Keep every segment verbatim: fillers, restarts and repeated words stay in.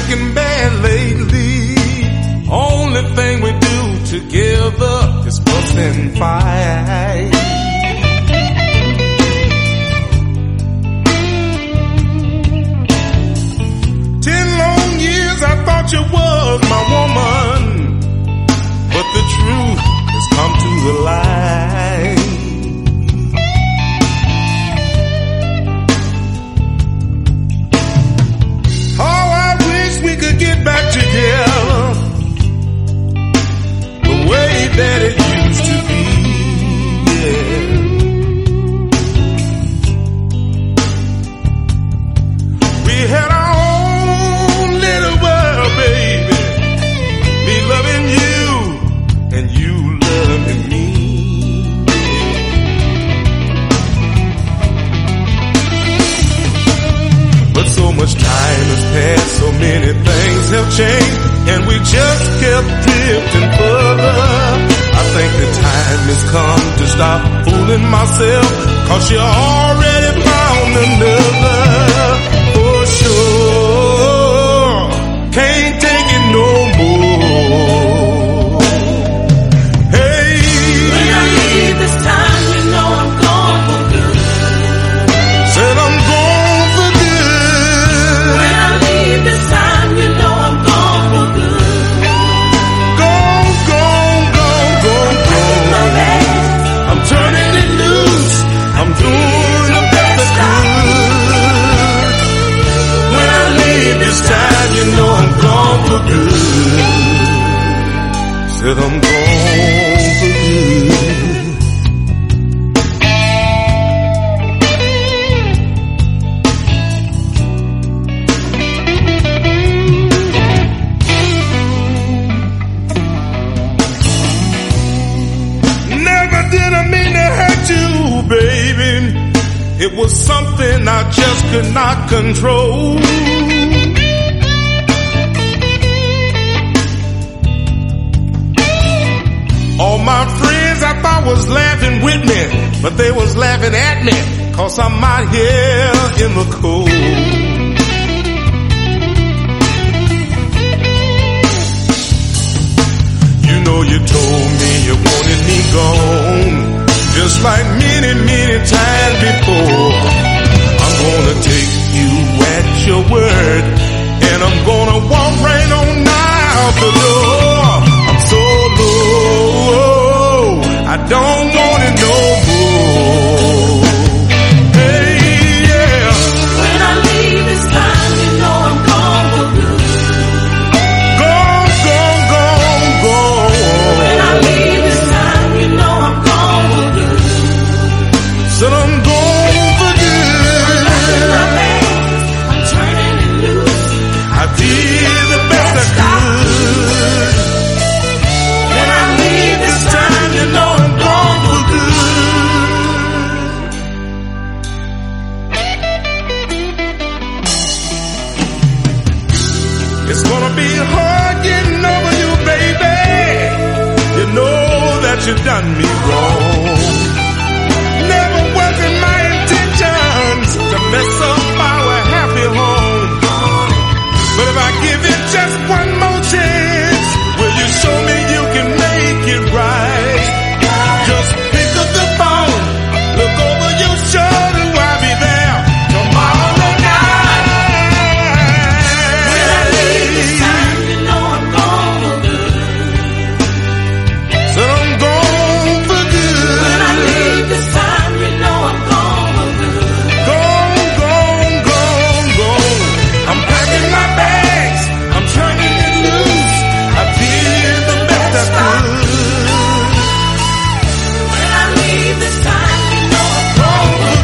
looking bad lately. Only thing we do together is fuss and fight. Ten long years I thought you was my woman, but the truth has come to the light. Oh, I wish we could get back together the way that it used to be, yeah. We had our own little world, baby, me loving you and you loving me. But so much time has passed, so many things have changed, and we just kept drifting further. I think the time has come to stop fooling myself, 'cause you already found another. For sure, can't take it no more. Hey, when I leave this time, you know I'm gone for good. Said I'm gone for good. When I leave this time, you know I'm gone for good. Gone, gone, gone, gone, Packing my gone. bags, I'm turning it loose. I'm doing the best I could. When I leave this time, you know I'm gone for good. Said I'm gone for good. Never did I mean to hurt you, baby. It was something I just could not control. All my friends I thought was laughing with me, but they was laughing at me, 'cause I'm out here in the cold. You know you told me you wanted me gone, just like many, many times before. I'm gonna take you at your word, and I'm gonna walk right on out the door. I'm so low, I don't want it no more. Hey, yeah. when I leave this time, you know I'm gone for good. Gone, gone, gone, gone. When I leave this time, you know I'm gone for good. Said I'm gone for good. Packing my bags, I'm turning it loose. I did the best I could. When I leave this time, You know I'm gone for good. It's gonna be hard getting over you, baby. You know that you done me wrong. Never was in my intentions to mess up our happy home. But if I give it just one more chance, will you show me you can make it right? Just pick up the phone, look over your shoulder, I'll be there tomorrow night. when I leave this time, you know I'm gone for good. Said I'm gone for good. When I leave this time, you know I'm gone for good. Gone, gone, gone, gone. I'm packing my bags, I'm turning it loose. I did the best I could. When I leave this time, you know I'm Gone for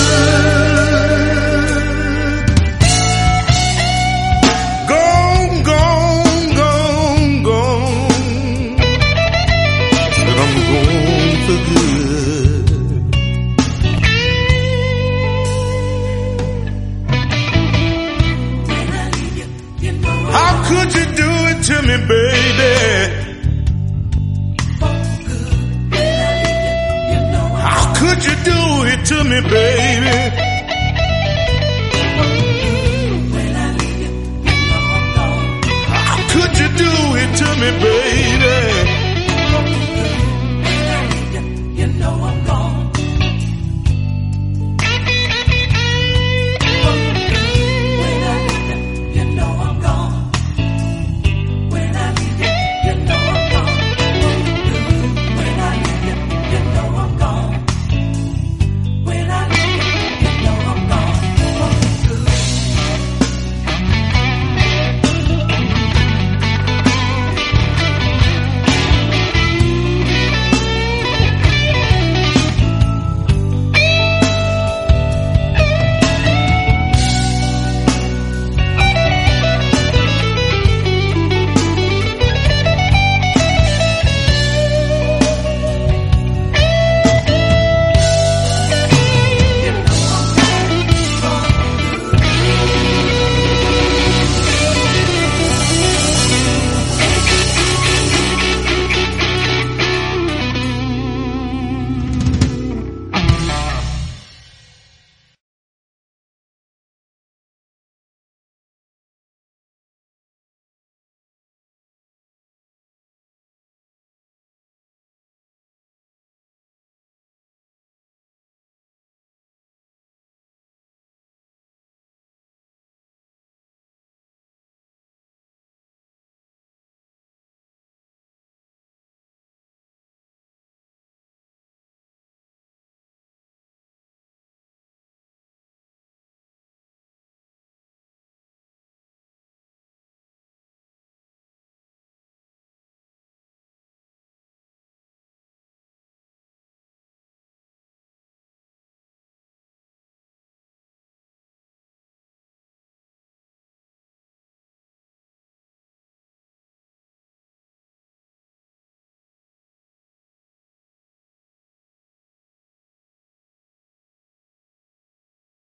good. Gone, gone, gone, gone. Said I'm gone for good. when I leave you, you know I'm How could you do it to me, baby? for good. When I leave you, you know I'm How could you do it to me, baby?